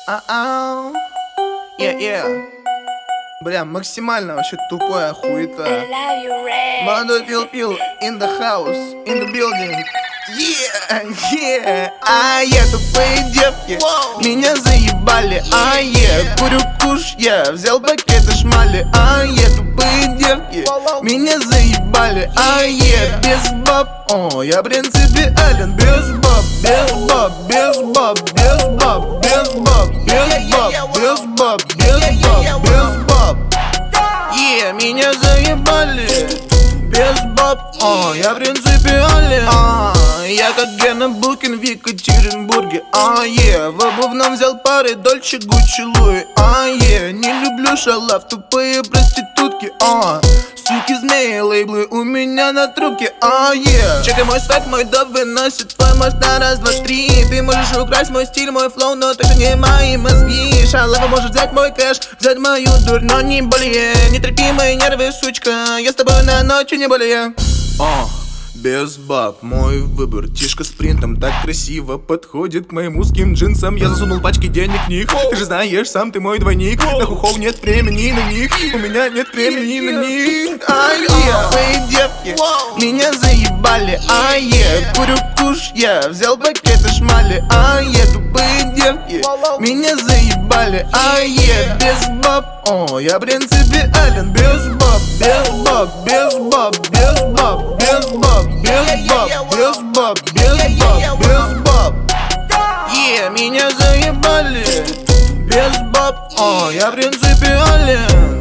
Yeah. Бля, максимально вообще тупая хуета. Молодой Фил in the house, in the building. Yeah. Тупые девки меня заебали. Курю куш, я взял пакеты шмали. Тупые девки меня заебали. Без баб, я принципиален. Без баб, без баб, без баб, без баб, без баб, без баб, без баб, без баб, без баб. Меня заебали. Без баб, я принципиален. Я как Гена Букин в Екатеринбурге. В обувном взял пары Дольче, Гуччи, Луи. Не люблю шалав, тупые проститутки. Суки, змеи, лейблы у меня на трубке. Чекай мой свет, мой доп выносит твой мозг на раз, два, три. Ты можешь украсть мой стиль, мой флоу, но только не мои мозги. Шалава может взять мой кэш, взять мою дурь, но не более. Не трепи мои нервы, сучка, я с тобой на ночь, не более. Без баб, мой выбор. Тишка с принтом так красиво подходит к моим узким джинсам. Я засунул пачки денег в них. Ты же знаешь, сам ты мой двойник. На хухов нет времени на них. У меня нет времени на них. Тупые девки меня заебали. Курю куш, я взял пакеты шмали. Тупые девки меня заебали. Без баб, я принципиален. Без баб, без баб, без баб, без баб, без баб, без баб, без баб, без баб, без баб. Меня заебали. Без баб, я принципиален.